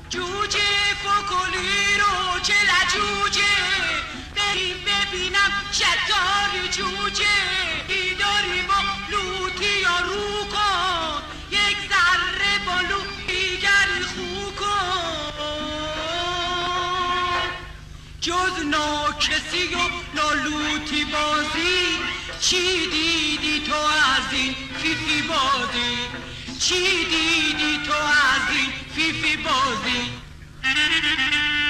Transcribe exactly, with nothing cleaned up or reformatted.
جوجه فکلی رو چه لجوجه بریم ببینم شطار جوجه داریم و لوتی یا رو کن یک ذره بالو دیگری خو کن جز ناکسی و نالوتی بازی چی دیدی تو از این فیفی بازی چی دیدی تو از این فیفی بازی